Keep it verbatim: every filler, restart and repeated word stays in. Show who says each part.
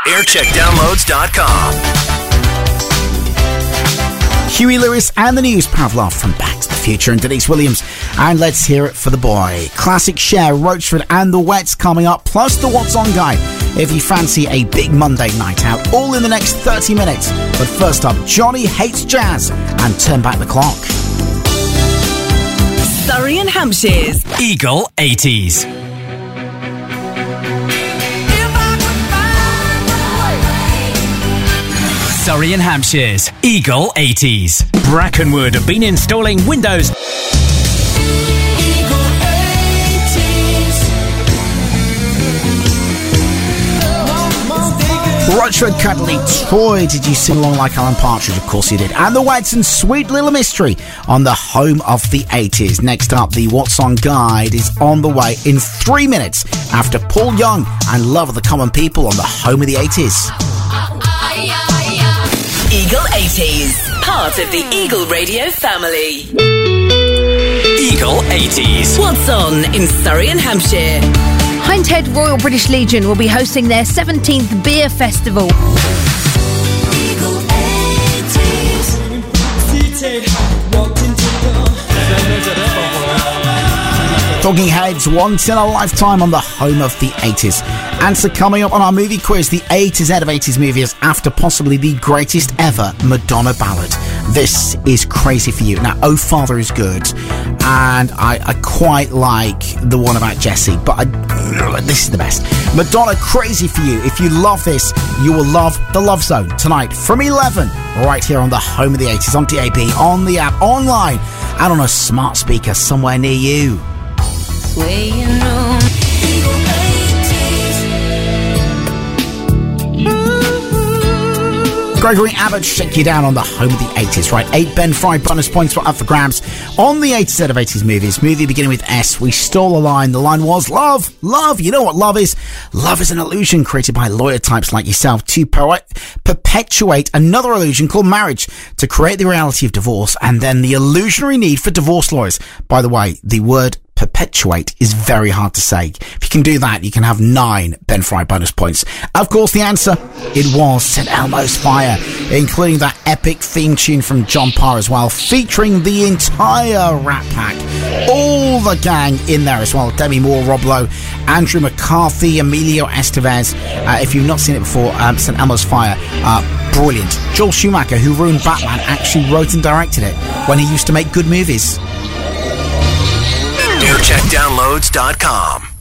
Speaker 1: aircheck downloads dot com.
Speaker 2: Huey Lewis and the News, Pavlov from Back to the Future, and Denise Williams. And let's hear it for the boy. Classic Cher, Roachford and the Wets coming up, plus the What's On guy if you fancy a big Monday night out, all in the next thirty minutes. But first up, Johnny Hates Jazz and Turn Back the Clock.
Speaker 3: Surrey and Hampshire's
Speaker 4: Eagle eighties. Surrey and Hampshire's Eagle eighties. Brackenwood have been installing windows.
Speaker 5: Eagle eighties.
Speaker 2: Rochford Cuddly Troy, did you sing along like Alan Partridge? Of course you did. And the Wets and Sweet Little Mystery on the home of the eighties. Next up, the What's On guide is on the way in three minutes after Paul Young and Love of the Common People on the home of the eighties.
Speaker 3: Eagle eighties, part of the Eagle Radio family.
Speaker 4: Eagle eighties.
Speaker 3: What's on in Surrey and Hampshire?
Speaker 6: Hindhead Royal British Legion will be hosting their seventeenth Beer Festival.
Speaker 5: Eagle eighties.
Speaker 2: Talking Heads, once in a lifetime on the home of the eighties. Answer coming up on our movie quiz. The A to Z of eighties movies after possibly the greatest ever Madonna ballad. This is Crazy for You. Now, Oh Father is good, and I, I quite like the one about Jessie, but I, this is the best. Madonna, Crazy for You. If you love this, you will love The Love Zone tonight from eleven, right here on the home of the eighties, on D A B, on the app, online, and on a smart speaker somewhere near you.
Speaker 5: Swaying on Eagle eighties.
Speaker 2: Gregory Abbott, Shake You Down on the home of the eighties. Right, eight Ben Fry bonus points were up for grabs on the A to Z of eighties movies. Movie beginning with S. We stole a line. The line was love, love. You know what love is? Love is an illusion created by lawyer types like yourself to per- perpetuate another illusion called marriage, to create the reality of divorce and then the illusionary need for divorce lawyers. By the way, the word perpetuate is very hard to say. If you can do that, you can have nine Ben Fry bonus points. Of course, the answer, it was Saint Elmo's Fire, including that epic theme tune from John Parr as well, featuring the entire Rat Pack, all the gang in there as well. Demi Moore, Rob Lowe, Andrew McCarthy, Emilio Estevez. Uh, if you've not seen it before, um, Saint Elmo's Fire, uh, brilliant. Joel Schumacher, who ruined Batman, actually wrote and directed it when he used to make good movies.
Speaker 1: aircheck downloads dot com.